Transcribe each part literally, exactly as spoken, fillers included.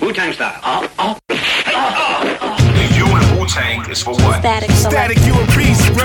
Wu-Tang style. Oh, oh. The U in Wu-Tang is for what? Static, Static, you a beast, bro.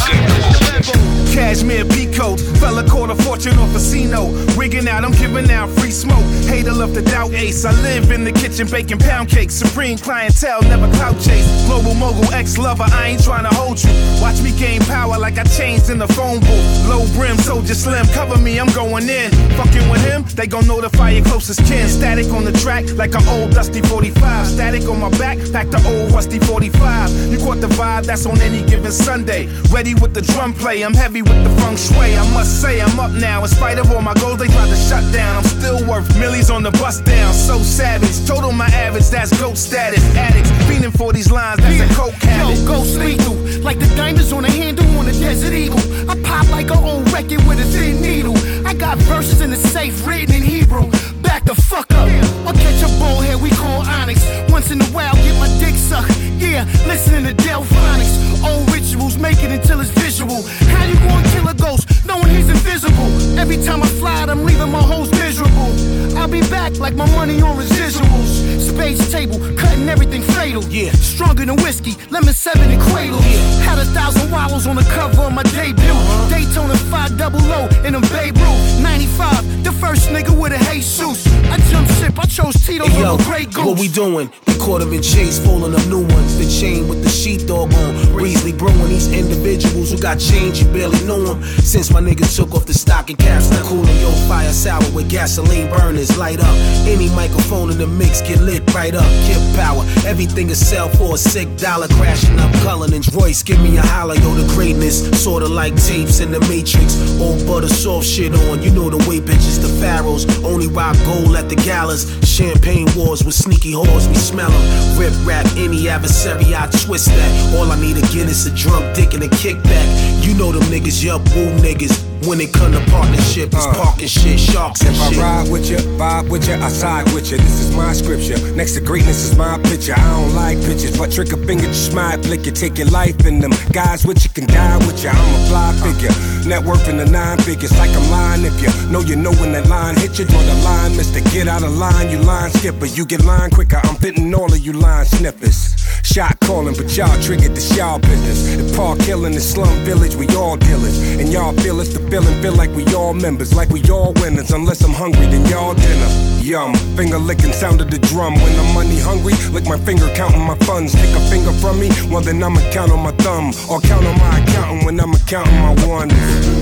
Cashmere peacoat, fella caught a fortune off a casino. Wigging out, I'm giving out free smoke. Hater love to doubt ace. I live in the kitchen baking pound cakes. Supreme clientele, never clout chase. Global mogul, ex-lover, I ain't trying to hold you. Watch me gain power like I changed in the phone booth. Low brim, soldier slim, cover me, I'm going in. Fucking with him, they gon' notify your closest kin. Static on the track like an old dusty forty-five. Static on my back, pack the old rusty forty-five. You caught the vibe, that's on any given Sunday. Ready with the drum play, I'm heavy with the feng shui. I must say I'm up now. In spite of all my goals, they tried to shut down. I'm still worth millies on the bust down. So savage, total my average, that's goat status. Addicts, fiending for these lines, that's yeah. a coke habit. Yo, ghost lethal, like the diamonds on the handle on a Desert Eagle. I pop like an old record with a thin needle. I got verses in the safe written in Hebrew. Back the fuck up. I'll catch a bullhead we call Onyx. Once in a while, get my dick sucked. Yeah, listening to Delphonics. Old rituals, make it until it's visual. How you gonna kill a ghost knowing he's invisible? Every time I fly, I'm leaving my hoes miserable. I'll be back like my money on residuals. Space table, cutting everything fatal. Yeah, stronger than whiskey, lemon seven and cradle. Yeah, had a thousand wallows on the cover of my debut. Uh-huh. Daytona five double O in a Babe Ruth. ninety-five, the first nigga with a Jesus. I jump ship, I chose Tito hey, over Grey Goose. What we doing? We caught him in chase, falling up new ones. The chain with the sheepdog on. Reasley brewing these individuals who got change, you barely know them. Since my nigga took off the stocking caps, not cooling your fire sour with gasoline burners. Light up, any microphone in the mix get lit right up. Kip power, everything is sell for a sick dollar. Crashing up Cullinan's Royce, give me a holler, yo, the greatness. Sorta like tapes in the Matrix. Old butter soft shit on, you know the way bitches, the pharaohs. Only rock gold at the galas. Champagne wars with sneaky whores, we smell them. Rip rap, any adversary, I twist that. All I need again is a drunk dick and a kickback. You know them niggas, yup, woo niggas. When it come to partnership, it's uh, parking shit, sharks and if shit. If I ride with you, vibe with you, I side with you. This is my scripture. Next to greatness is my picture. I don't like pictures, but trick a finger, just might flick you. Take your life in them. Guys with you can die with you. I'm a fly figure. Net worth in the nine figures. Like I'm lying if you know you know when that line hit you. Draw the line, mister. Get out of line, you line skipper. You get line quicker. I'm fitting all of you line snippers. Shot calling, but y'all triggered the y'all business. If Park Hill in the slum village, we all dealers. And y'all feel it's the feeling, feel like we all members, like we all winners. Unless I'm hungry, then y'all dinner. Yum, finger licking sound of the drum. When I'm money hungry, lick my finger counting my funds. Take a finger from me, well then I'ma count on my thumb. Or count on my accountant when I'm counting my ones.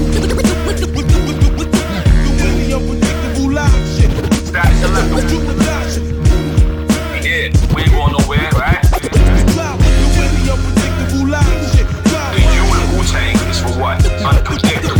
Yeah, we ain't going nowhere, right? The U in Wu-Tang is for what? Unpredictable.